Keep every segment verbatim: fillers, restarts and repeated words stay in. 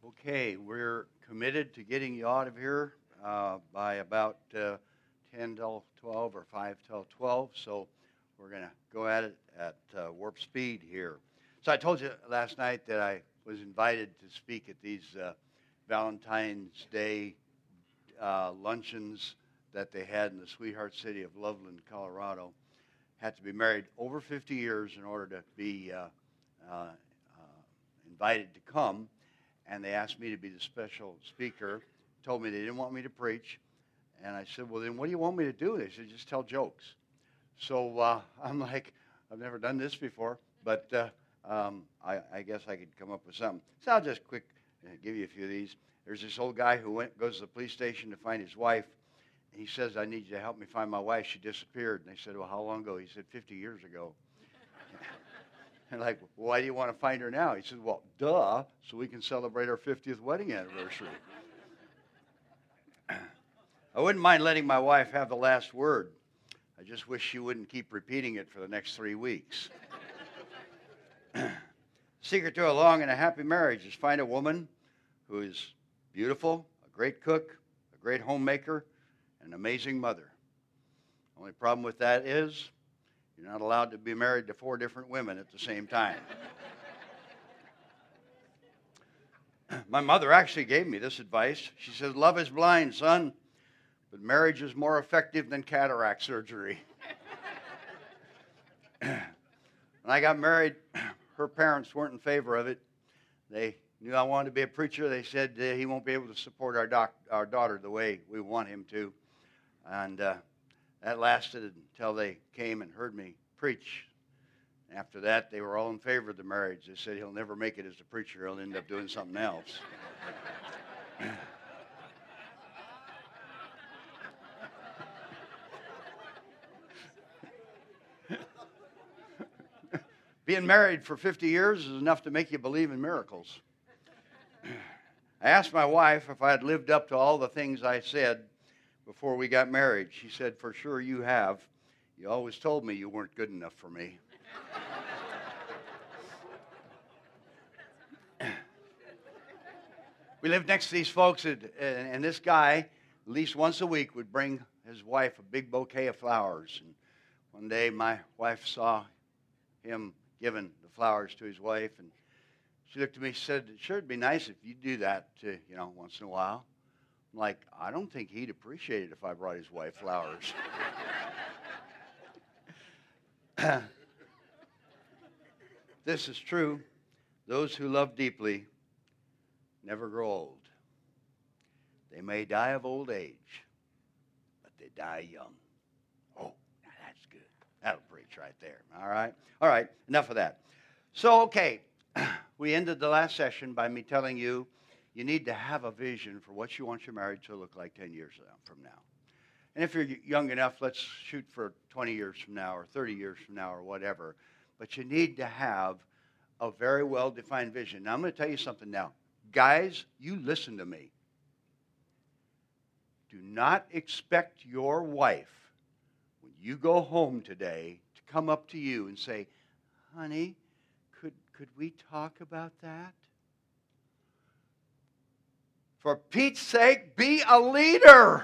Okay, we're committed to getting you out of here uh, by about uh, ten till twelve or five till twelve, so we're going to go at it at uh, warp speed here. So I told you last night that I was invited to speak at these uh, Valentine's Day uh, luncheons that they had in the sweetheart city of Loveland, Colorado. Had to be married over fifty years in order to be uh, uh, uh, invited to come. And they asked me to be the special speaker, told me they didn't want me to preach. And I said, well, then what do you want me to do? They said, just tell jokes. So uh, I'm like, I've never done this before, but uh, um, I, I guess I could come up with something. So I'll just quick uh, give you a few of these. There's this old guy who went goes to the police station to find his wife. And he says, I need you to help me find my wife. She disappeared. And they said, well, how long ago? He said, fifty years ago. And like, well, why do you want to find her now? He said, well, duh, so we can celebrate our fiftieth wedding anniversary. I wouldn't mind letting my wife have the last word. I just wish she wouldn't keep repeating it for the next three weeks. Secret to a long and a happy marriage is find a woman who is beautiful, a great cook, a great homemaker, and an amazing mother. Only problem with that is you're not allowed to be married to four different women at the same time. My mother actually gave me this advice. She said, love is blind, son, but marriage is more effective than cataract surgery. When I got married, her parents weren't in favor of it. They knew I wanted to be a preacher. They said uh, he won't be able to support our, doc- our daughter the way we want him to. And uh, that lasted until they came and heard me preach. After that, they were all in favor of the marriage. They said he'll never make it as a preacher. He'll end up doing something else. Being married for fifty years is enough to make you believe in miracles. I asked my wife if I had lived up to all the things I said before we got married. She said, for sure you have. You always told me you weren't good enough for me. We lived next to these folks, and this guy, at least once a week, would bring his wife a big bouquet of flowers. And one day, my wife saw him giving the flowers to his wife, and she looked at me and said, sure, it'd be nice if you do that, to, you know, once in a while. I'm like, I don't think he'd appreciate it if I brought his wife flowers. This is true. Those who love deeply never grow old. They may die of old age, but they die young. Oh, now that's good. That'll preach right there. All right? All right, enough of that. So, okay, we ended the last session by me telling you you need to have a vision for what you want your marriage to look like ten years from now. And if you're young enough, let's shoot for twenty years from now or thirty years from now or whatever. But you need to have a very well-defined vision. Now, I'm going to tell you something now. Guys, you listen to me. Do not expect your wife, when you go home today, to come up to you and say, honey, could, could we talk about that? For Pete's sake, be a leader.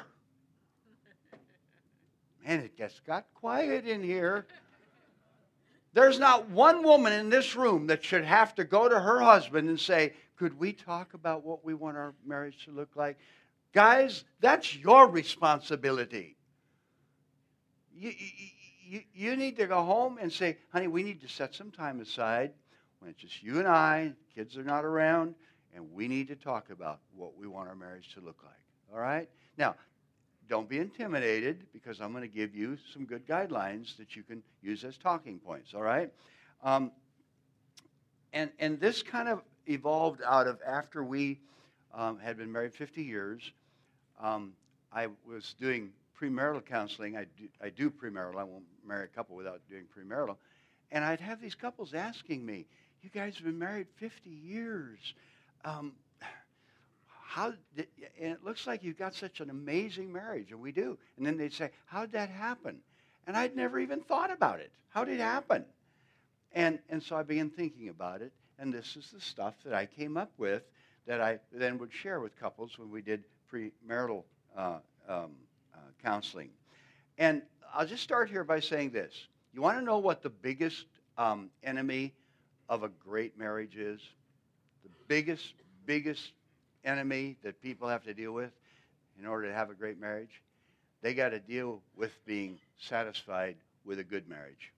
Man, it just got quiet in here. There's not one woman in this room that should have to go to her husband and say, could we talk about what we want our marriage to look like? Guys, that's your responsibility. You, you, you need to go home and say, honey, we need to set some time aside when it's just you and I, kids are not around, and we need to talk about what we want our marriage to look like. All right? Now, don't be intimidated, because I'm going to give you some good guidelines that you can use as talking points. All right? Um, and, and this kind of evolved out of after we um, had been married fifty years. Um, I was doing premarital counseling. I do, I do premarital. I won't marry a couple without doing premarital. And I'd have these couples asking me, you guys have been married fifty years. Um, how did, and it looks like you've got such an amazing marriage, and we do. And then they'd say, how did that happen? And I'd never even thought about it. How did it happen? And, and so I began thinking about it, and this is the stuff that I came up with that I then would share with couples when we did premarital uh, um, uh, counseling. And I'll just start here by saying this. You want to know what the biggest um, enemy of a great marriage is? The biggest, biggest enemy that people have to deal with in order to have a great marriage? They got to deal with being satisfied with a good marriage.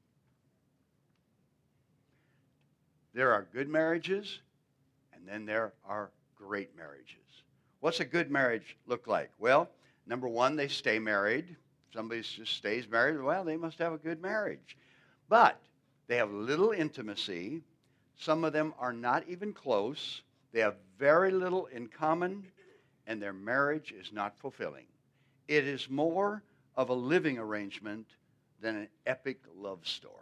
There are good marriages, and then there are great marriages. What's a good marriage look like? Well, number one, they stay married. If somebody just stays married, well, they must have a good marriage. But they have little intimacy. Some of them are not even close. They have very little in common, and their marriage is not fulfilling. It is more of a living arrangement than an epic love story.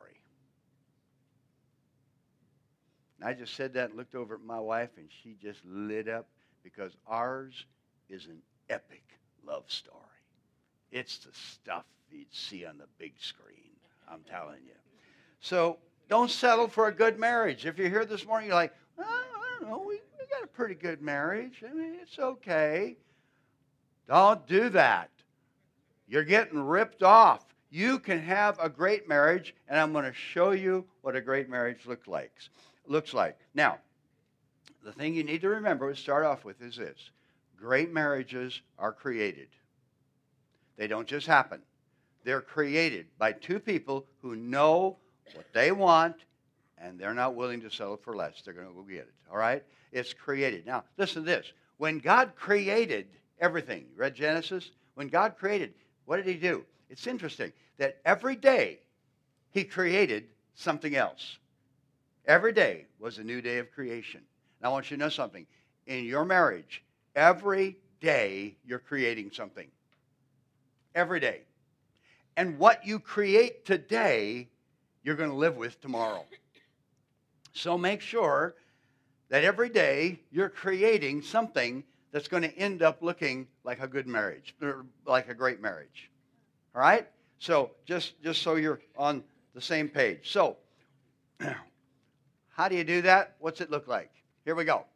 And I just said that and looked over at my wife, and she just lit up, because ours is an epic love story. It's the stuff you'd see on the big screen, I'm telling you. So don't settle for a good marriage. If you're here this morning, you're like, oh, I don't know, we, we got a pretty good marriage. I mean, it's okay. Don't do that. You're getting ripped off. You can have a great marriage, and I'm going to show you what a great marriage looks like. Looks like. Now, the thing you need to remember to start off with is this. Great marriages are created. They don't just happen. They're created by two people who know what they want, and they're not willing to settle for less. They're going to go get it. All right? It's created. Now, listen to this. When God created everything, you read Genesis? When God created, what did he do? It's interesting that every day he created something else. Every day was a new day of creation. And I want you to know something. In your marriage, every day you're creating something. Every day. And what you create today, you're going to live with tomorrow. So make sure that every day you're creating something that's going to end up looking like a good marriage, or like a great marriage. All right? So just, just so you're on the same page. So, how do you do that? What's it look like? Here we go.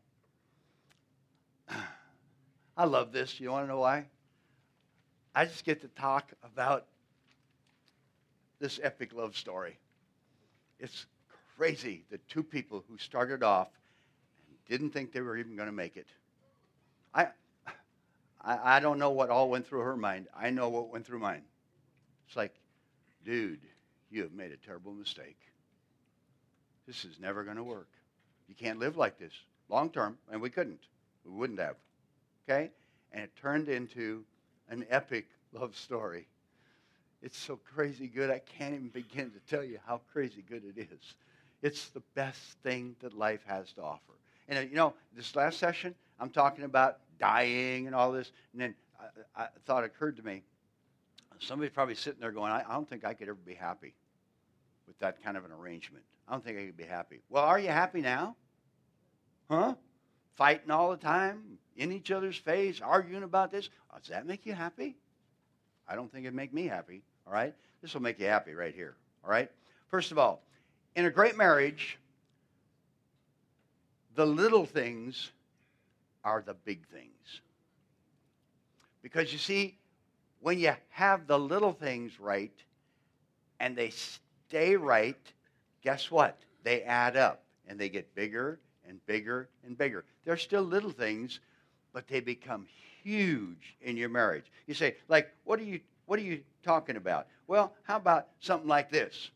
I love this. You want to know why? I just get to talk about this epic love story. It's crazy that two people who started off and didn't think they were even going to make it. I, I, I don't know what all went through her mind. I know what went through mine. It's like, dude, you have made a terrible mistake. This is never going to work. You can't live like this long term, and we couldn't. We wouldn't have. Okay? And it turned into an epic love story. It's so crazy good, I can't even begin to tell you how crazy good it is. It's the best thing that life has to offer. And, uh, you know, this last session, I'm talking about dying and all this, and then I, I thought it occurred to me, somebody's probably sitting there going, I, I don't think I could ever be happy with that kind of an arrangement. I don't think I could be happy. Well, are you happy now? Huh? Fighting all the time, in each other's face, arguing about this. Does that make you happy? I don't think it'd make me happy, all right? This will make you happy right here, all right? First of all, in a great marriage, the little things are the big things. Because you see, when you have the little things right and they stay right, guess what? They add up and they get bigger and bigger and bigger. They're still little things, but they become huge in your marriage. You say, like, what are you what are you talking about? Well, how about something like this?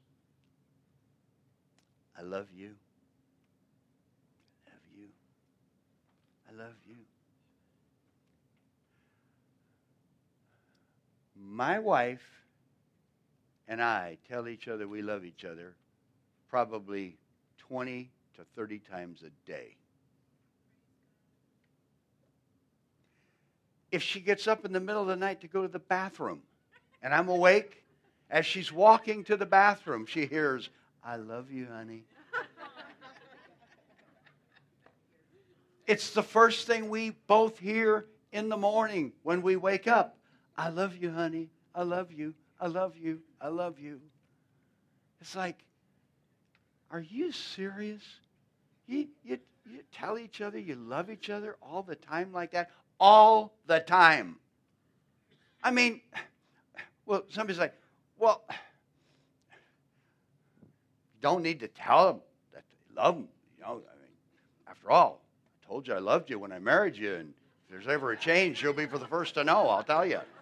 I love you. I love you. I love you. My wife and I tell each other we love each other probably twenty to thirty times a day. If she gets up in the middle of the night to go to the bathroom and I'm awake, as she's walking to the bathroom, she hears, I love you, honey. It's the first thing we both hear in the morning when we wake up. I love you, honey. I love you. I love you. I love you. It's like, are you serious? You, you, You tell each other you love each other all the time like that? All the time. I mean, well, somebody's like, well, you don't need to tell them that they love them. You know, I mean, after all, I told you I loved you when I married you, and if there's ever a change, you'll be for the first to know, I'll tell you.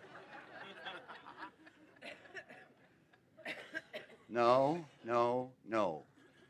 No, no, no.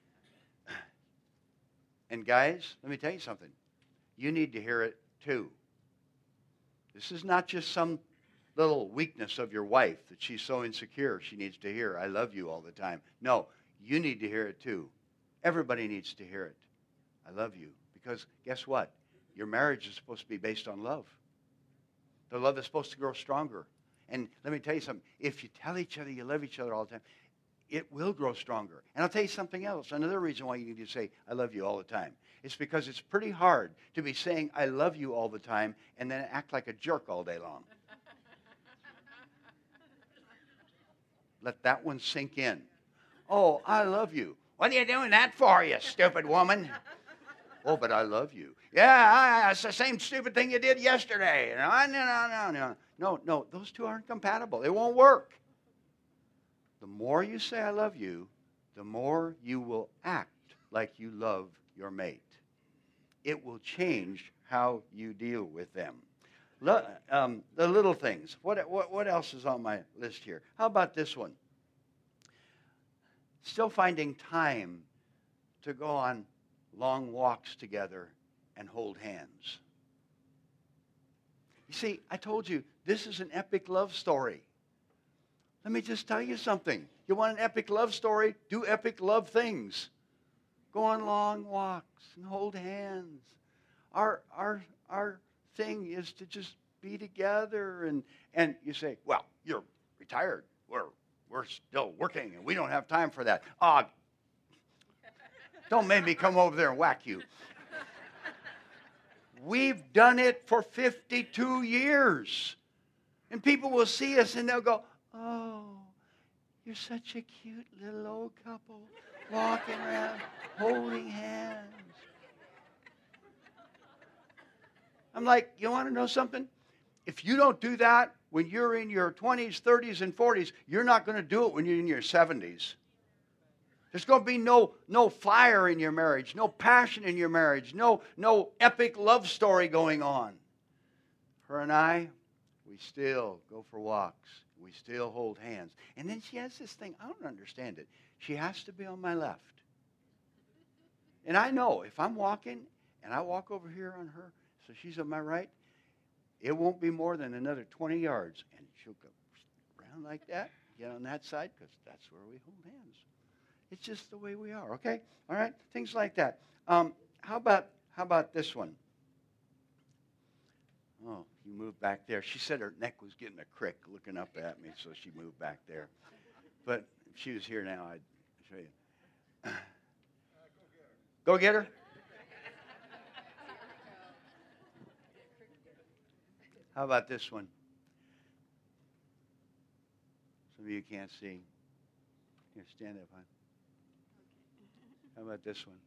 And guys, let me tell you something. You need to hear it too. This is not just some little weakness of your wife that she's so insecure she needs to hear, I love you all the time. No, you need to hear it too. Everybody needs to hear it. I love you. Because guess what? Your marriage is supposed to be based on love. The love is supposed to grow stronger. And let me tell you something. If you tell each other you love each other all the time, it will grow stronger. And I'll tell you something else. Another reason why you need to say, I love you all the time. It's because it's pretty hard to be saying, I love you all the time, and then act like a jerk all day long. Let that one sink in. Oh, I love you. What are you doing that for, you stupid woman? Oh, but I love you. Yeah, it's the same stupid thing you did yesterday. No, no, no, no, no. No, no, those two aren't compatible. It won't work. The more you say I love you, the more you will act like you love your mate. It will change how you deal with them. Le- um, the little things. What, what, what else is on my list here? How about this one? Still finding time to go on long walks together and hold hands. You see, I told you, this is an epic love story. Let me just tell you something. You want an epic love story? Do epic love things. Go on long walks and hold hands. Our our our thing is to just be together, and and you say, well, you're retired. We're we're still working and we don't have time for that. Ah, oh, don't make me come over there and whack you. We've done it for fifty-two years. And people will see us and they'll go, oh, you're such a cute little old couple walking around holding hands. I'm like, you want to know something? If you don't do that when you're in your twenties, thirties, and forties, you're not going to do it when you're in your seventies. There's going to be no, no fire in your marriage, no passion in your marriage, no, no epic love story going on. Her and I, we still go for walks. We still hold hands. And then she has this thing, I don't understand it. She has to be on my left. And I know if I'm walking and I walk over here on her, so she's on my right, it won't be more than another twenty yards. And she'll go around like that, get on that side, because that's where we hold hands. It's just the way we are, okay? All right? Things like that. Um, how about how about this one? Oh, you moved back there. She said her neck was getting a crick looking up at me, so she moved back there. But if she was here now, I'd show you. Uh, go get her. Go get her? How about this one? Some of you can't see. Here, stand up, hon. How about this one?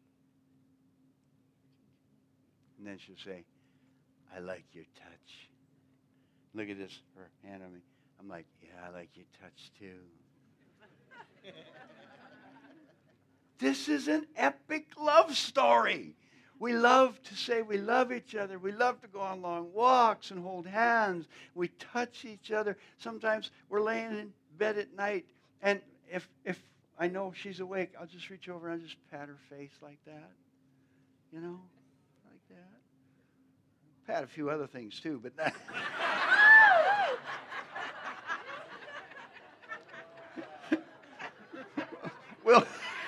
And then she'll say, I like your touch. Look at this, her hand on me. I'm like, yeah, I like your touch too. This is an epic love story. We love to say we love each other. We love to go on long walks and hold hands. We touch each other. Sometimes we're laying in bed at night, and if if I know she's awake, I'll just reach over and I'll just pat her face like that. You know, like that. Pat a few other things too, but that. Well,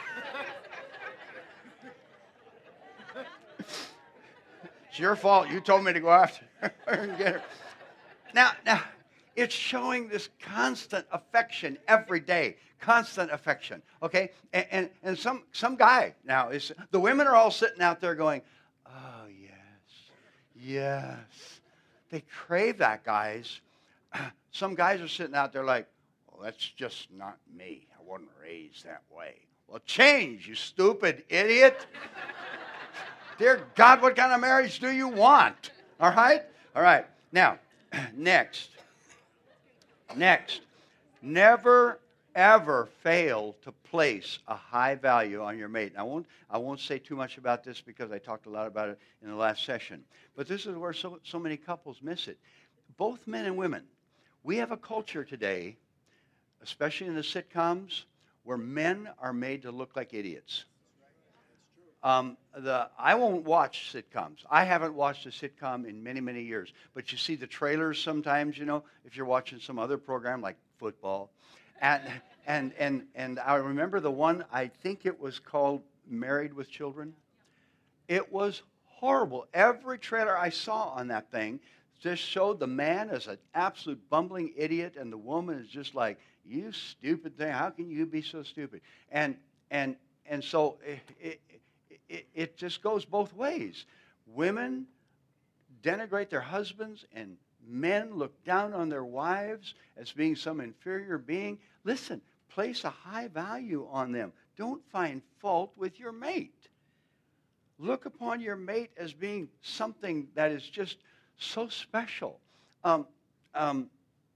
it's your fault. You told me to go after her and get her. Now, now, it's showing this constant affection every day. Constant affection, okay? And, and, and some, some guy now, is the women are all sitting out there going, oh, yes, yes. They crave that, guys. Some guys are sitting out there like, well, that's just not me. I wasn't raised that way. Well, change, you stupid idiot. Dear God, what kind of marriage do you want? All right? All right. Now, next. Next. Never, ever fail to place a high value on your mate. I won't, I won't say too much about this because I talked a lot about it in the last session. But this is where so, so many couples miss it. Both men and women. We have a culture today, especially in the sitcoms, where men are made to look like idiots. Um, the I won't watch sitcoms. I haven't watched a sitcom in many, many years. But you see the trailers sometimes, you know, if you're watching some other program like football. And and and and I remember the one, I think it was called Married with Children. It was horrible. Every trailer I saw on that thing just showed the man as an absolute bumbling idiot, and the woman is just like, you stupid thing. How can you be so stupid? And and and so it, it, it, it just goes both ways. Women denigrate their husbands, and men look down on their wives as being some inferior being. Listen, place a high value on them. Don't find fault with your mate. Look upon your mate as being something that is just so special. Um, um,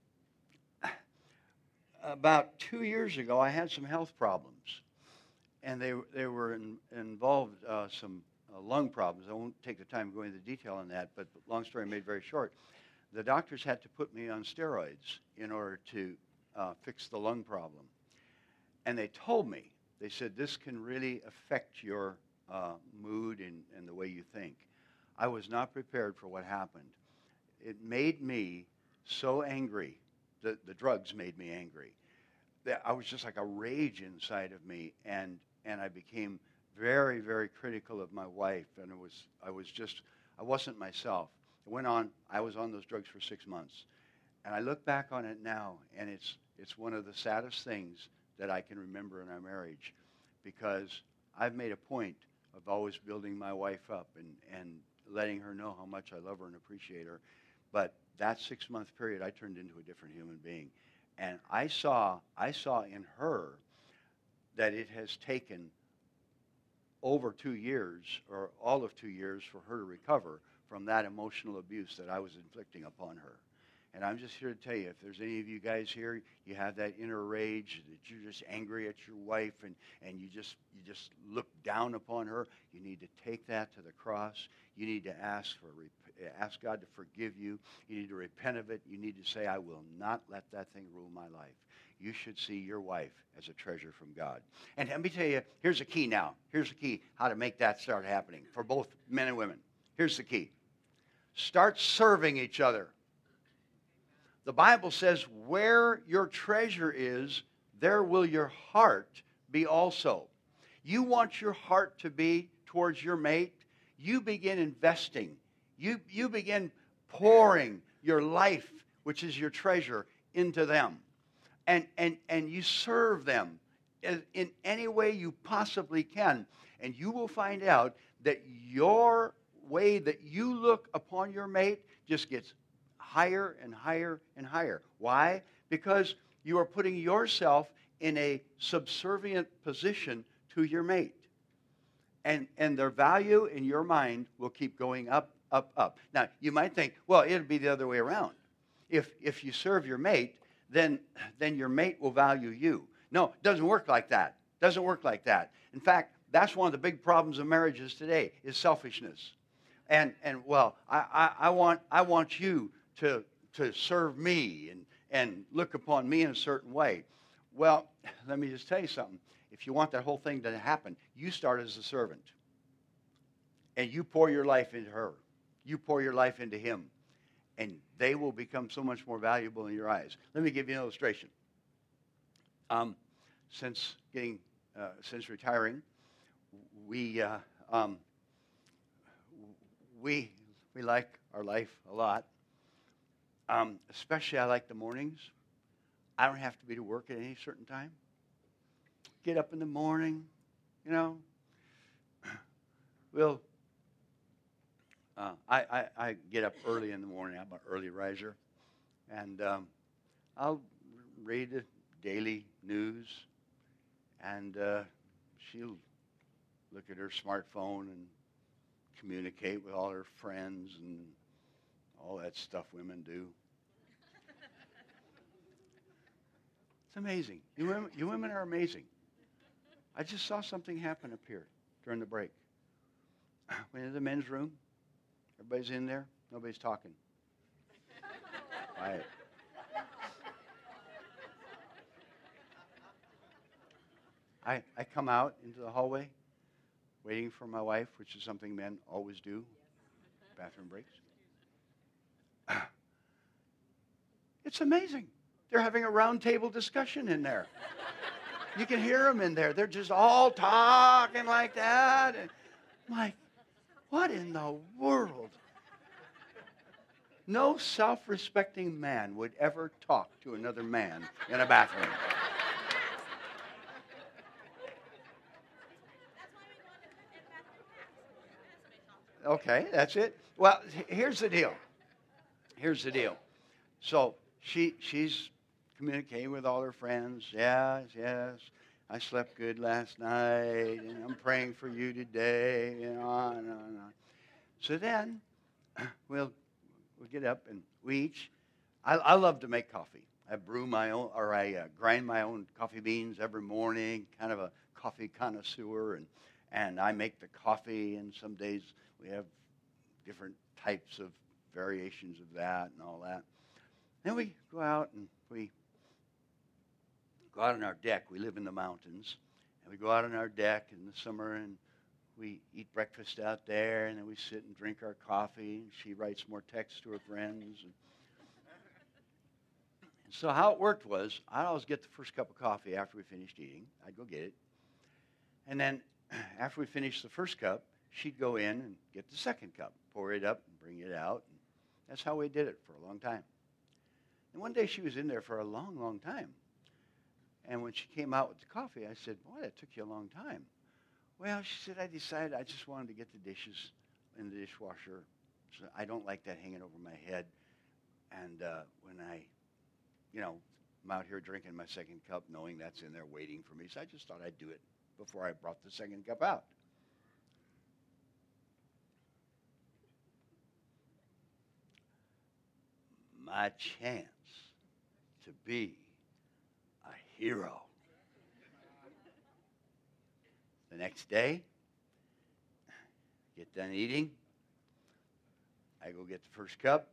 about two years ago, I had some health problems, and they they were in, involved uh, some uh, lung problems. I won't take the time to go into detail on that, but long story made very short, the doctors had to put me on steroids in order to uh, fix the lung problem. And they told me, they said, this can really affect your uh, mood and, and the way you think. I was not prepared for what happened. It made me so angry. The, the drugs made me angry. That I was just like a rage inside of me, and, and I became very, very critical of my wife. And it was I was just, I wasn't myself. It went on, I was on those drugs for six months. And I look back on it now, and it's it's one of the saddest things that I can remember in our marriage, because I've made a point of always building my wife up and, and letting her know how much I love her and appreciate her. But that six-month period, I turned into a different human being. And I saw, I saw in her that it has taken over two years, or all of two years, for her to recover from that emotional abuse that I was inflicting upon her. And I'm just here to tell you, if there's any of you guys here, you have that inner rage, that you're just angry at your wife, and, and you just you just look down upon her, you need to take that to the cross. You need to ask for ask God to forgive you. You need to repent of it. You need to say, I will not let that thing rule my life. You should see your wife as a treasure from God. And let me tell you, here's the key now. Here's the key how to make that start happening for both men and women. Here's the key. Start serving each other. The Bible says, where your treasure is, there will your heart be also. You want your heart to be towards your mate, you begin investing. You, you begin pouring your life, which is your treasure, into them. And, and, and you serve them in any way you possibly can. And you will find out that your way that you look upon your mate just gets higher and higher and higher. Why? Because you are putting yourself in a subservient position to your mate. And, and their value in your mind will keep going up, up, up. Now, you might think, well, it'll be the other way around. If, if you serve your mate, then, then your mate will value you. No, it doesn't work like that. It doesn't work like that. In fact, that's one of the big problems of marriages today, is selfishness. And, and well, I, I, I, want, I want you to, to serve me and, and look upon me in a certain way. Well, let me just tell you something. If you want that whole thing to happen, you start as a servant. And you pour your life into her. You pour your life into him. And they will become so much more valuable in your eyes. Let me give you an illustration. Um, since getting, uh, since retiring, we, uh, um, we, we like our life a lot. Um, especially I like the mornings. I don't have to be to work at any certain time. Get up in the morning, you know. We'll, uh, I, I, I get up early in the morning. I'm an early riser. And um, I'll read the daily news. And uh, she'll look at her smartphone and communicate with all her friends and all that stuff women do. It's amazing. You women, you women are amazing. I just saw something happen up here during the break. Went into the men's room. Everybody's in there. Nobody's talking. Quiet. I, I come out into the hallway, waiting for my wife, which is something men always do. Bathroom breaks. It's amazing. They're having a round table discussion in there. You can hear them in there. They're just all talking like that. And I'm like, what in the world? No self-respecting man would ever talk to another man in a bathroom. Okay, that's it. Well, here's the deal. Here's the deal. So she she's communicating with all her friends. Yes, yes. I slept good last night, and I'm praying for you today, and on and on and on. So then we'll we'll get up and we each. I, I love to make coffee. I brew my own, or I uh, grind my own coffee beans every morning. Kind of a coffee connoisseur, and and I make the coffee. And some days we have different types of variations of that and all that. Then we go out and we go out on our deck. We live in the mountains. And we go out on our deck in the summer and we eat breakfast out there. And then we sit and drink our coffee. And she writes more texts to her friends. And, and so how it worked was I'd always get the first cup of coffee after we finished eating. I'd go get it. And then after we finished the first cup, she'd go in and get the second cup, pour it up and bring it out. And that's how we did it for a long time. And one day she was in there for a long, long time. And when she came out with the coffee, I said, boy, that took you a long time. Well, she said, I decided I just wanted to get the dishes in the dishwasher. So I don't like that hanging over my head. And uh, when I, you know, I'm out here drinking my second cup, knowing that's in there waiting for me. So I just thought I'd do it before I brought the second cup out. My chance to be a hero. The next day, get done eating. I go get the first cup.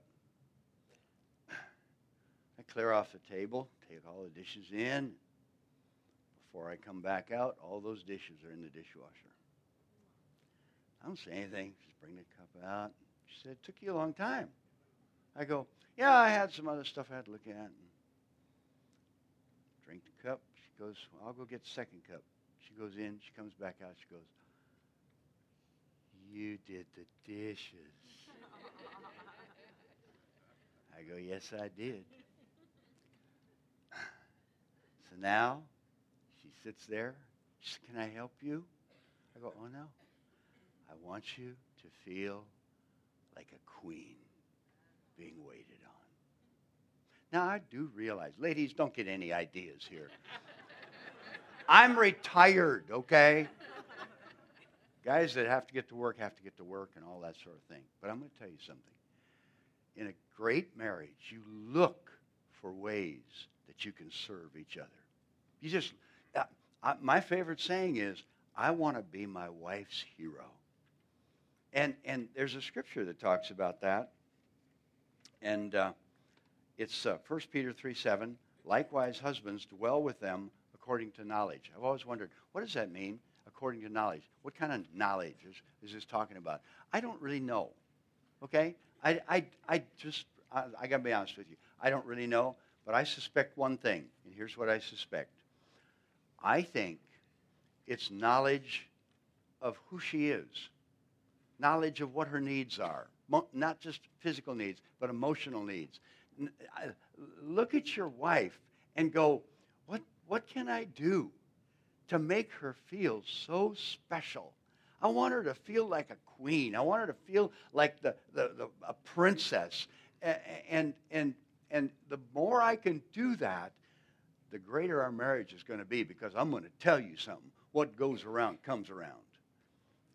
I clear off the table, take all the dishes in. Before I come back out, all those dishes are in the dishwasher. I don't say anything. Just bring the cup out. She said, it took you a long time. I go, yeah, I had some other stuff I had to look at. And drink the cup. She goes, well, I'll go get the second cup. She goes in. She comes back out. She goes, you did the dishes. I go, yes, I did. So now she sits there. She says, can I help you? I go, oh, no. I want you to feel like a queen being waited on. Now, I do realize, ladies, don't get any ideas here. I'm retired, okay? Guys that have to get to work have to get to work and all that sort of thing. But I'm going to tell you something. In a great marriage, you look for ways that you can serve each other. You just, uh, I, my favorite saying is, I want to be my wife's hero. And and there's a scripture that talks about that. And uh, it's uh, First Peter three seven. Likewise, husbands, dwell with them according to knowledge. I've always wondered, what does that mean, according to knowledge? What kind of knowledge is, is this talking about? I don't really know, okay? I, I, I just, I, I got to be honest with you. I don't really know, but I suspect one thing, and here's what I suspect. I think it's knowledge of who she is, knowledge of what her needs are, Mo- not just physical needs, but emotional needs. N- I- Look at your wife and go, what, what can I do to make her feel so special? I want her to feel like a queen. I want her to feel like the, the, the a princess. And, and, and, and the more I can do that, the greater our marriage is going to be, because I'm going to tell you something. What goes around comes around.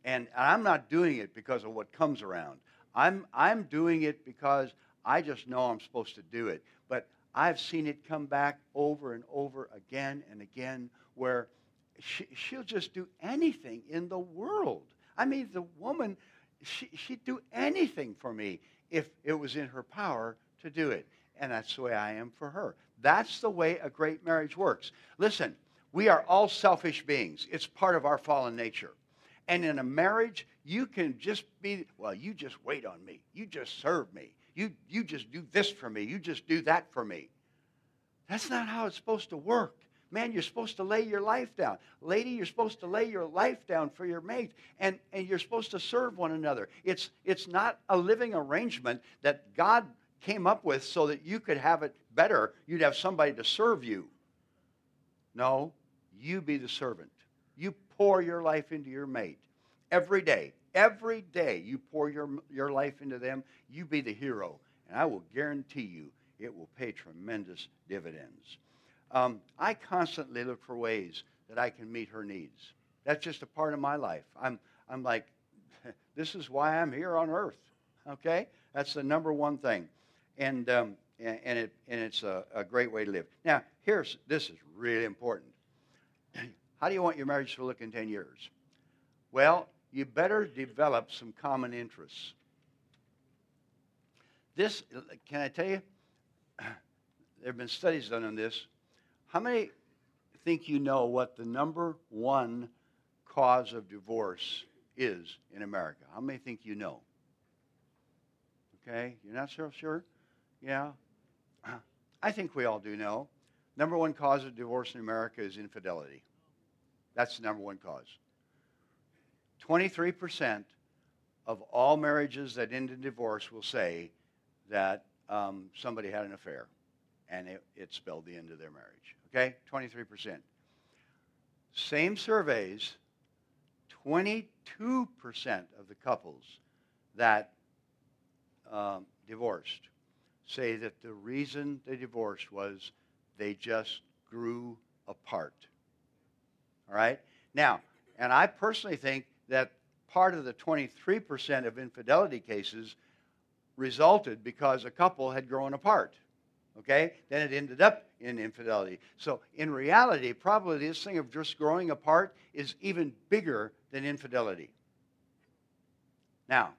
And I'm not doing it because of what comes around. I'm, I'm doing it because I just know I'm supposed to do it. But I've seen it come back over and over again and again where she, she'll just do anything in the world. I mean, the woman, she, she'd do anything for me if it was in her power to do it. And that's the way I am for her. That's the way a great marriage works. Listen, we are all selfish beings. It's part of our fallen nature. And in a marriage, you can just be, well, you just wait on me. You just serve me. You, you just do this for me. You just do that for me. That's not how it's supposed to work. Man, you're supposed to lay your life down. Lady, you're supposed to lay your life down for your mate. And, and you're supposed to serve one another. It's, it's not a living arrangement that God came up with so that you could have it better. You'd have somebody to serve you. No, you be the servant. You pour your life into your mate every day. Every day you pour your, your life into them, you be the hero. And I will guarantee you it will pay tremendous dividends. Um, I constantly look for ways that I can meet her needs. That's just a part of my life. I'm, I'm like, this is why I'm here on earth. Okay? That's the number one thing. And, um, and, and, it, and it's a, a great way to live. Now, here's, this is really important. How do you want your marriage to look in ten years? Well, you better develop some common interests. This, can I tell you, there have been studies done on this. How many think you know what the number one cause of divorce is in America? How many think you know? Okay, you're not so sure? Yeah. I think we all do know. Number one cause of divorce in America is infidelity. That's the number one cause. twenty-three percent of all marriages that end in divorce will say that um, somebody had an affair and it, it spelled the end of their marriage. Okay? twenty-three percent. Same surveys, twenty-two percent of the couples that um, divorced say that the reason they divorced was they just grew apart. All right? Now, and I personally think that part of the twenty-three percent of infidelity cases resulted because a couple had grown apart. Okay? Then it ended up in infidelity. So in reality, probably this thing of just growing apart is even bigger than infidelity. Now,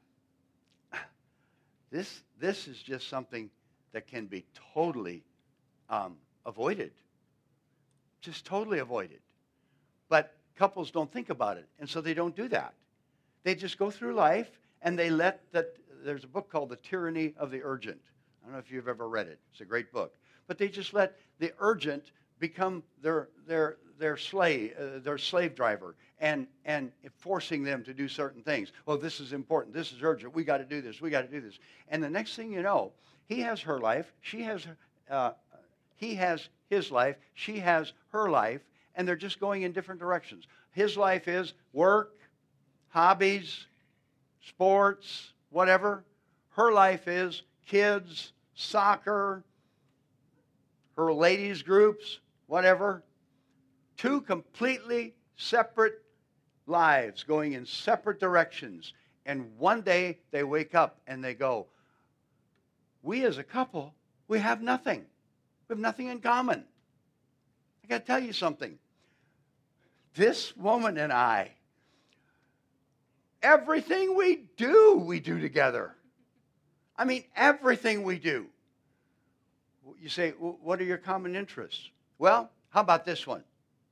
this, this is just something that can be totally um, avoided. Just totally avoided. But couples don't think about it, and so they don't do that. They just go through life, and they let that. There's a book called The Tyranny of the Urgent. I don't know if you've ever read it. It's a great book. But they just let the urgent become their their their slave, uh, their slave driver, and and forcing them to do certain things. Well, this is important. This is urgent. We got to do this. We got to do this. And the next thing you know, he has her life. She has uh, he has his life. She has her life. And they're just going in different directions. His life is work, hobbies, sports, whatever. Her life is kids, soccer, her ladies' groups, whatever. Two completely separate lives going in separate directions. And one day they wake up and they go, we as a couple, we have nothing. We have nothing in common. I got to tell you something. This woman and I, everything we do, we do together. I mean, everything we do. You say, what are your common interests? Well, how about this one?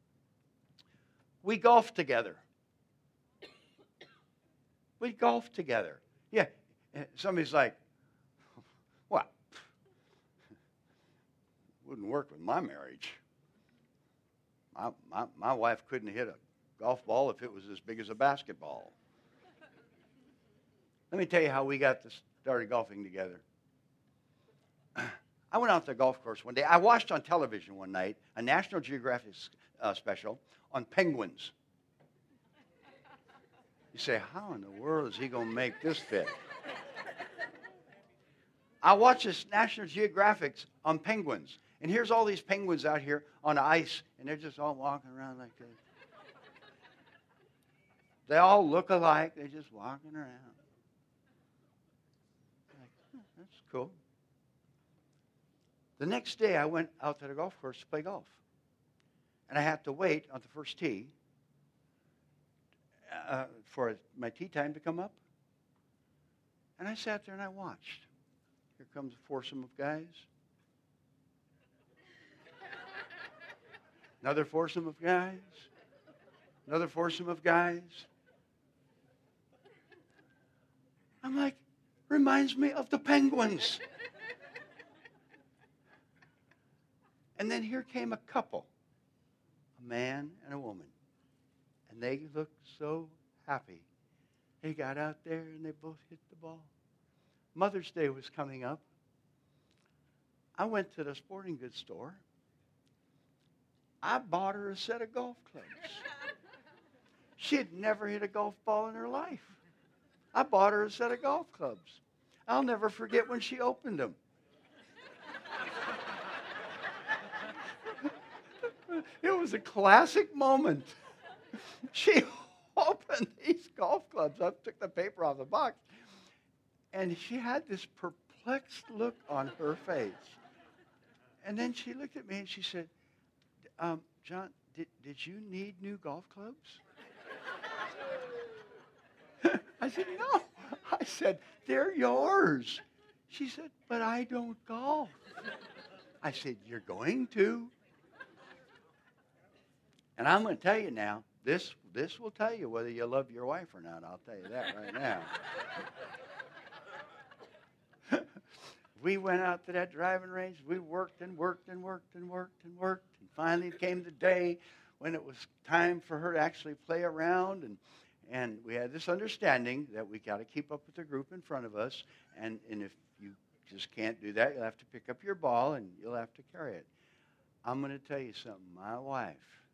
We golf together. We golf together. Yeah, somebody's like, well, wouldn't work with my marriage. My, my, my wife couldn't hit a golf ball if it was as big as a basketball. Let me tell you how we got this started golfing together. I went out to the golf course one day. I watched on television one night a National Geographic uh, special on penguins. You say, how in the world is he going to make this fit? I watched this National Geographic on penguins. And here's all these penguins out here on the ice, and they're just all walking around like this. They all look alike. They're just walking around. Like, oh, that's cool. The next day, I went out to the golf course to play golf. And I had to wait on the first tee uh, for my tee time to come up. And I sat there and I watched. Here comes a foursome of guys. Another foursome of guys. Another foursome of guys. I'm like, reminds me of the Penguins. And then here came a couple, a man and a woman. And they looked so happy. They got out there and they both hit the ball. Mother's Day was coming up. I went to the sporting goods store. I bought her a set of golf clubs. She had never hit a golf ball in her life. I bought her a set of golf clubs. I'll never forget when she opened them. It was a classic moment. She opened these golf clubs. I took the paper off the box. And she had this perplexed look on her face. And then she looked at me and she said, um, John, did, did you need new golf clubs? I said, no. I said, they're yours. She said, but I don't golf. I said, you're going to. And I'm going to tell you now, this, this will tell you whether you love your wife or not. I'll tell you that right now. We went out to that driving range. We worked and worked and worked and worked and worked. And finally came the day when it was time for her to actually play around. And, and we had this understanding that we got to keep up with the group in front of us. And, and if you just can't do that, you'll have to pick up your ball and you'll have to carry it. I'm going to tell you something. My wife,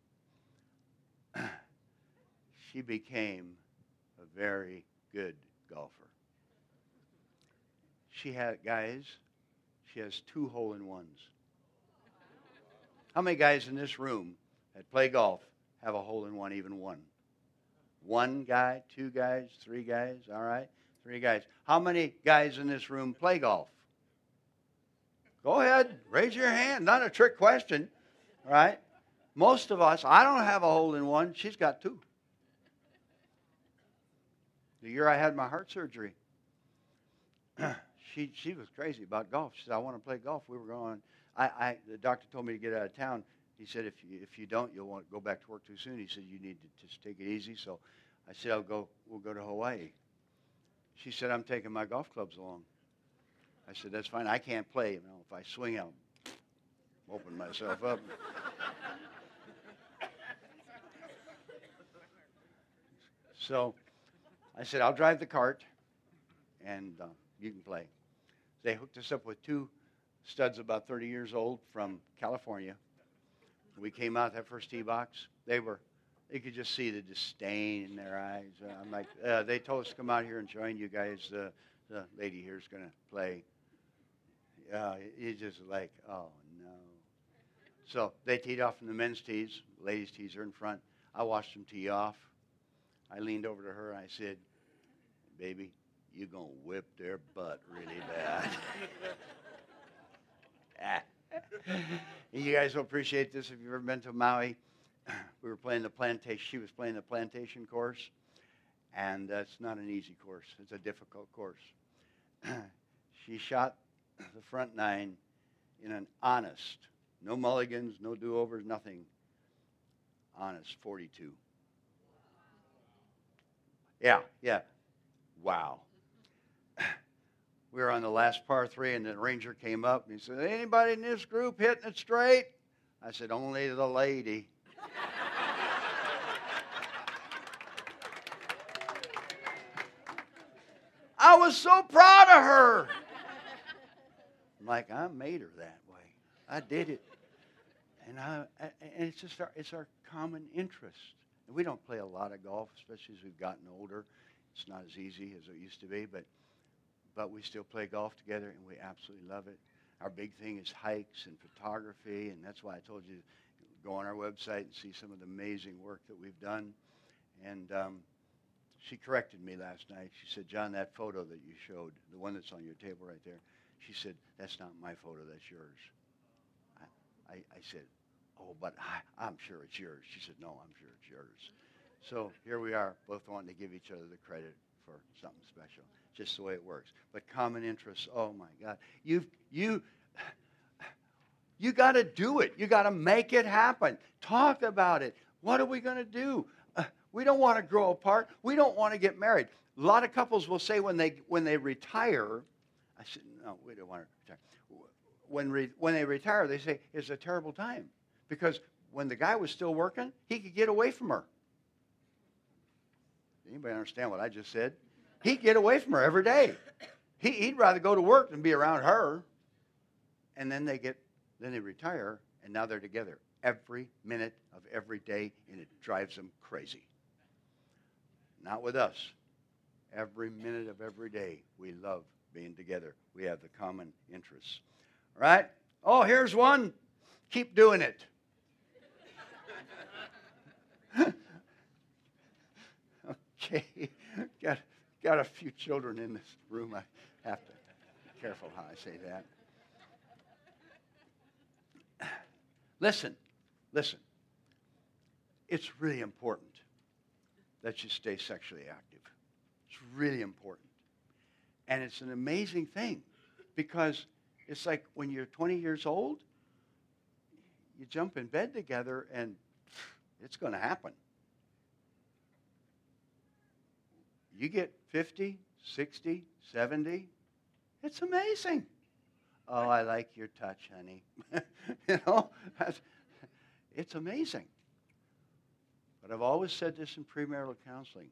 she became a very good golfer. She had, guys, she has two hole-in-ones. How many guys in this room that play golf have a hole-in-one, even one? One guy, two guys, three guys, all right? Three guys. How many guys in this room play golf? Go ahead, raise your hand. Not a trick question, all right? Most of us, I don't have a hole-in-one. She's got two. The year I had my heart surgery, She she was crazy about golf. She said, I want to play golf. We were going, I, I the doctor told me to get out of town. He said, if you, if you don't, you'll want to go back to work too soon. He said, you need to just take it easy. So I said, I'll go, we'll go to Hawaii. She said, I'm taking my golf clubs along. I said, that's fine. I can't play. You know, if I swing out, open myself up. So I said, I'll drive the cart, and uh, you can play. They hooked us up with two studs about thirty years old from California. We came out that first tee box. They were, you could just see the disdain in their eyes. Uh, I'm like, uh, they told us to come out here and join you guys. Uh, the lady here is going to play. Uh, it's just like, oh, no. So they teed off from the men's tees. Ladies' tees are in front. I watched them tee off. I leaned over to her and I said, baby, you're going to whip their butt really bad. You guys will appreciate this if you've ever been to Maui. We were playing the plantation. She was playing the plantation course. And that's not an easy course. It's a difficult course. She shot the front nine in an honest, no mulligans, no do-overs, nothing. Honest, forty-two. Yeah, yeah. Wow. We were on the last par three, and the ranger came up, and he said, anybody in this group hitting it straight? I said, only the lady. I was so proud of her. I'm like, I made her that way. I did it. And, I, and it's just our, it's our common interest. And we don't play a lot of golf, especially as we've gotten older. It's not as easy as it used to be, but but we still play golf together, and we absolutely love it. Our big thing is hikes and photography, and that's why I told you to go on our website and see some of the amazing work that we've done. And um, she corrected me last night. She said, John, that photo that you showed, the one that's on your table right there, she said, that's not my photo, that's yours. I, I, I said, oh, but I, I'm sure it's yours. She said, no, I'm sure it's yours. So here we are, both wanting to give each other the credit for something special. Just the way it works. But common interests, oh my God. You've, you, you got to do it. You got to make it happen. Talk about it. What are we going to do? Uh, we don't want to grow apart. We don't want to get married. A lot of couples will say when they when they retire, I said, no, we don't want to retire. When, re, when they retire, they say, it's a terrible time. Because when the guy was still working, he could get away from her. Anybody understand what I just said? He'd get away from her every day. He, he'd rather go to work than be around her. And then they get, then they retire, and now they're together every minute of every day, and it drives them crazy. Not with us. Every minute of every day, we love being together. We have the common interests. All right? Oh, here's one. Keep doing it. Okay. Got, got a few children in this room. I have to be careful how I say that. Listen. Listen. It's really important that you stay sexually active. It's really important. And it's an amazing thing because it's like when you're twenty years old, you jump in bed together and it's going to happen. You get fifty, sixty, seventy, it's amazing. Oh, I like your touch, honey. You know, it's amazing. But I've always said this in premarital counseling.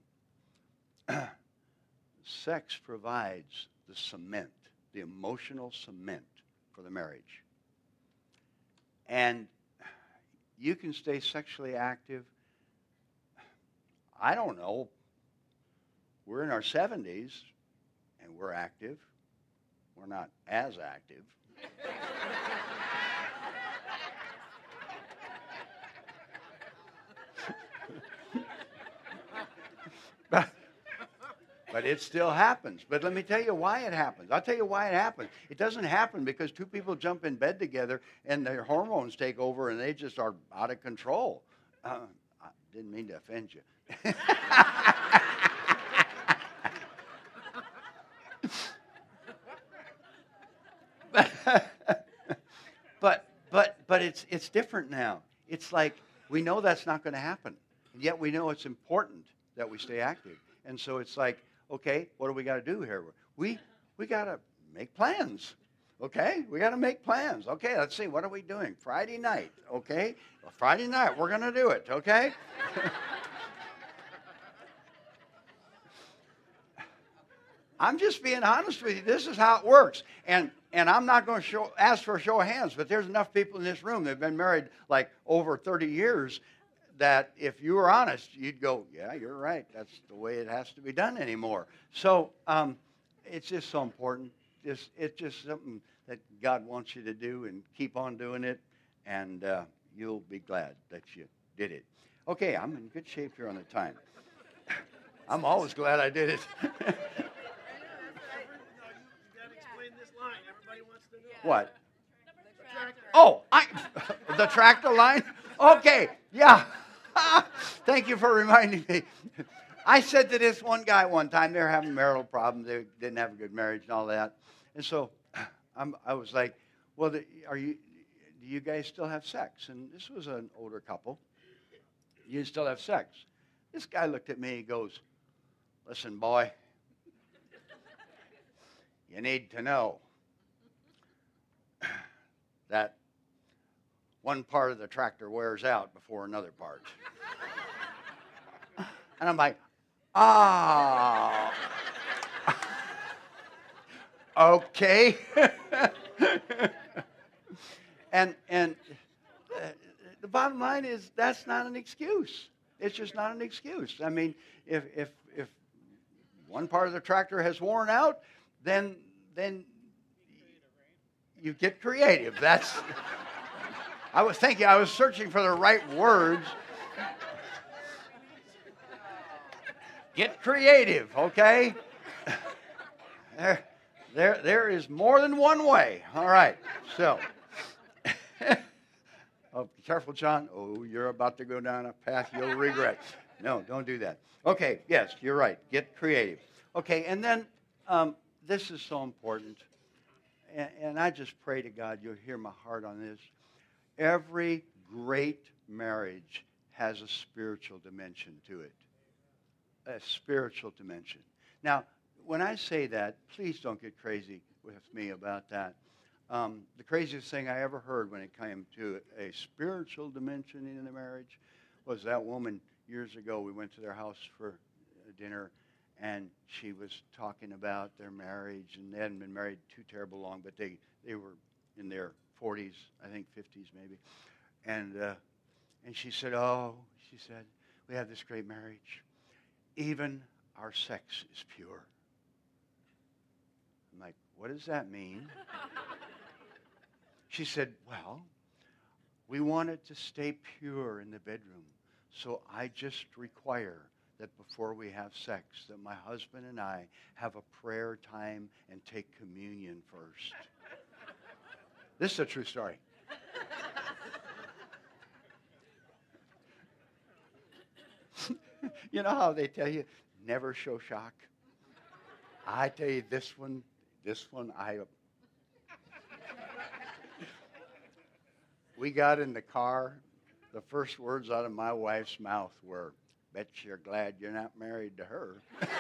Sex provides the cement, the emotional cement for the marriage. And you can stay sexually active. I don't know. We're in our seventies, and we're active. We're not as active. but, but it still happens. But let me tell you why it happens. I'll tell you why it happens. It doesn't happen because two people jump in bed together and their hormones take over and they just are out of control. Uh, I didn't mean to offend you. but but but it's it's different now. It's like we know that's not going to happen, and yet we know it's important that we stay active. And so it's like, okay, what do we got to do here? We we got to make plans. Okay, we got to make plans. Okay, let's see, what are we doing Friday night? Okay, well, Friday night we're going to do it. Okay. I'm just being honest with you. This is how it works. And and I'm not going to show, ask for a show of hands, but there's enough people in this room that have been married like over thirty years that if you were honest, you'd go, yeah, you're right. That's the way it has to be done anymore. So um, it's just so important. It's, it's just something that God wants you to do and keep on doing it, and uh, you'll be glad that you did it. Okay, I'm in good shape here on the time. I'm always glad I did it. What? Oh, I, the tractor line? Okay, yeah. Thank you for reminding me. I said to this one guy one time, they were having marital problems. They didn't have a good marriage and all that. And so I'm, I was like, well, the, are you, do you guys still have sex? And this was an older couple. You still have sex? This guy looked at me and goes, listen, boy, you need to know that one part of the tractor wears out before another part. And I'm like, ah, okay. and and uh, the bottom line is that's not an excuse. It's just not an excuse. I mean, if if if one part of the tractor has worn out, then then you get creative. That's. I was thinking. I was searching for the right words. Get creative, okay? There, there, there is more than one way. All right, so. Oh, be careful, John. Oh, you're about to go down a path you'll regret. No, don't do that. Okay, yes, you're right. Get creative. Okay, and then um, this is so important. And, and I just pray to God you'll hear my heart on this. Every great marriage has a spiritual dimension to it. A spiritual dimension. Now, when I say that, please don't get crazy with me about that. Um, the craziest thing I ever heard when it came to a spiritual dimension in the marriage was that woman years ago. We went to their house for dinner, and she was talking about their marriage, and they hadn't been married too terrible long, but they, they were in their forties, I think fifties maybe. And uh, and she said, oh, she said, we have this great marriage. Even our sex is pure. I'm like, what does that mean? She said, well, we want it to stay pure in the bedroom, so I just require that before we have sex, that my husband and I have a prayer time and take communion first. This is a true story. You know how they tell you, never show shock? I tell you, this one, this one, I... We got in the car. The first words out of my wife's mouth were, bet you're glad you're not married to her.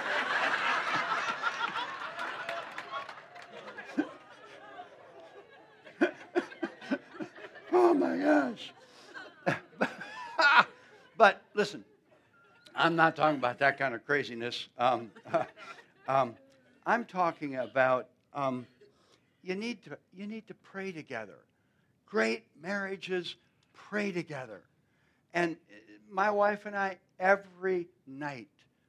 Oh, my gosh. But listen, I'm not talking about that kind of craziness. Um, um, I'm talking about um, you need to you need to pray together. Great marriages pray together. And my wife and I, every night,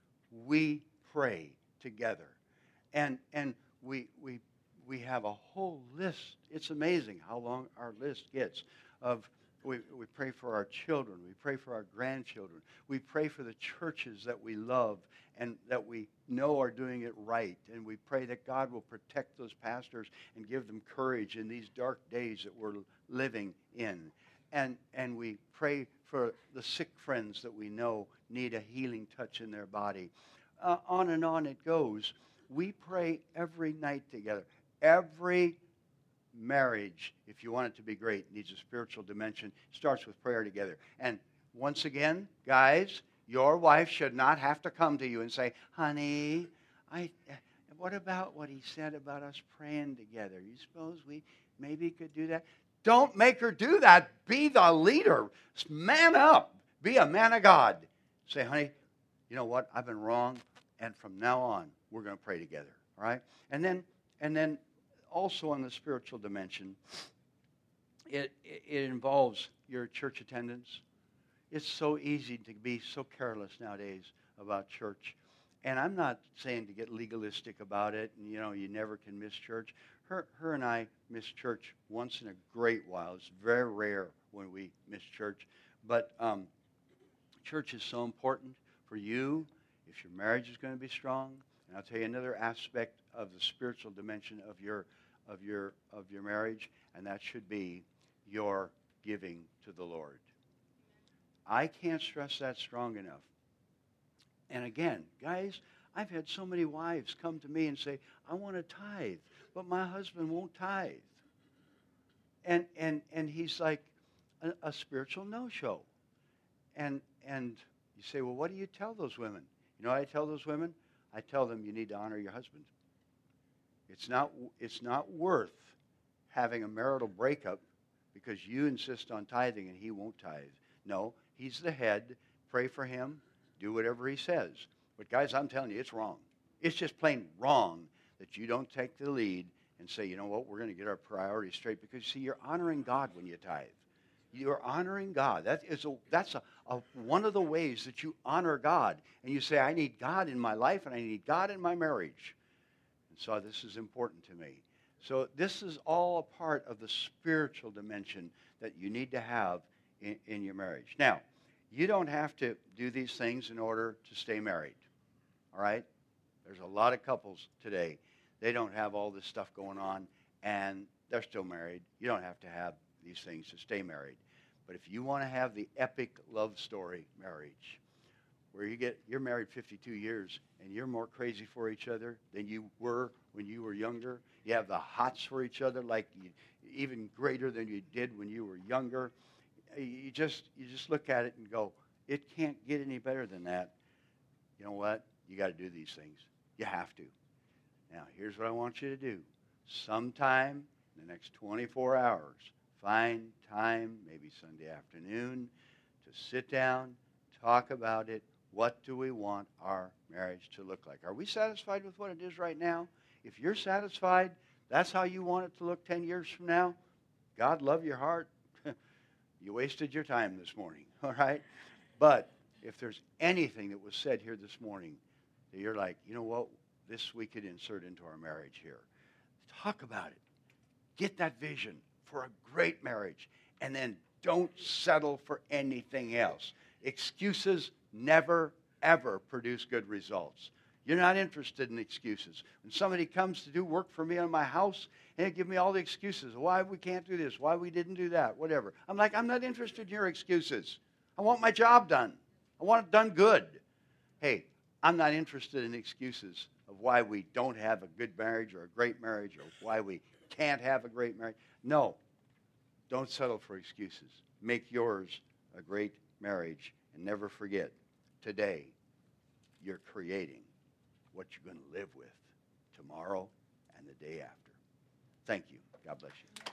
we pray together. And and we we we have a whole list. It's amazing how long our list gets of we, we pray for our children, we pray for our grandchildren, we pray for the churches that we love and that we know are doing it right. And we pray that God will protect those pastors and give them courage in these dark days that we're living in. And and we pray for the sick friends that we know need a healing touch in their body. Uh, on and on it goes. We pray every night together. Every marriage, if you want it to be great, needs a spiritual dimension. It starts with prayer together. And once again, guys, your wife should not have to come to you and say, honey, I, what about what he said about us praying together? You suppose we maybe could do that? Don't make her do that. Be the leader. Man up. Be a man of God. Say, honey, you know what? I've been wrong, and from now on, we're going to pray together. All right? And then, and then also on the spiritual dimension, it, it involves your church attendance. It's so easy to be so careless nowadays about church. And I'm not saying to get legalistic about it, and, you know, you never can miss church. Her, her and I miss church once in a great while. It's very rare when we miss church. But um, church is so important for you if your marriage is going to be strong. And I'll tell you another aspect of the spiritual dimension of your of your of your marriage, and that should be your giving to the Lord. I can't stress that strong enough. And again, guys, I've had so many wives come to me and say, I want to tithe, but my husband won't tithe. And and and he's like a, a spiritual no-show. And and you say, well, what do you tell those women? You know what I tell those women? I tell them you need to honor your husband. It's not it's not worth having a marital breakup because you insist on tithing and he won't tithe. No, he's the head. Pray for him. Do whatever he says. But guys, I'm telling you, it's wrong. It's just plain wrong that you don't take the lead and say, you know what, we're going to get our priorities straight. Because, see, you're honoring God when you tithe. You're honoring God. That is a, that's a, a, one of the ways that you honor God. And you say, I need God in my life and I need God in my marriage. And so this is important to me. So this is all a part of the spiritual dimension that you need to have in, in your marriage. Now, you don't have to do these things in order to stay married. all right? There's a lot of couples today. They don't have all this stuff going on, and they're still married. You don't have to have these things to stay married. But if you want to have the epic love story marriage, where you get, you're married fifty-two years, and you're more crazy for each other than you were when you were younger. You have the hots for each other, like you, even greater than you did when you were younger. You just, you just look at it and go, it can't get any better than that. You know what? You got to do these things. You have to. Now, here's what I want you to do. Sometime in the next twenty-four hours, find time, maybe Sunday afternoon, to sit down, talk about it. What do we want our marriage to look like? Are we satisfied with what it is right now? If you're satisfied, that's how you want it to look ten years from now. God love your heart. You wasted your time this morning, all right? But if there's anything that was said here this morning that you're like, you know what, this we could insert into our marriage here. Talk about it. Get that vision for a great marriage. And then don't settle for anything else. Excuses never, ever produce good results. You're not interested in excuses. When somebody comes to do work for me on my house, and they give me all the excuses, why we can't do this, why we didn't do that, whatever. I'm like, I'm not interested in your excuses. I want my job done. I want it done good. Hey, I'm not interested in excuses of why we don't have a good marriage or a great marriage or why we can't have a great marriage. No, don't settle for excuses. Make yours a great marriage, and never forget, today you're creating what you're going to live with tomorrow and the day after. Thank you. God bless you.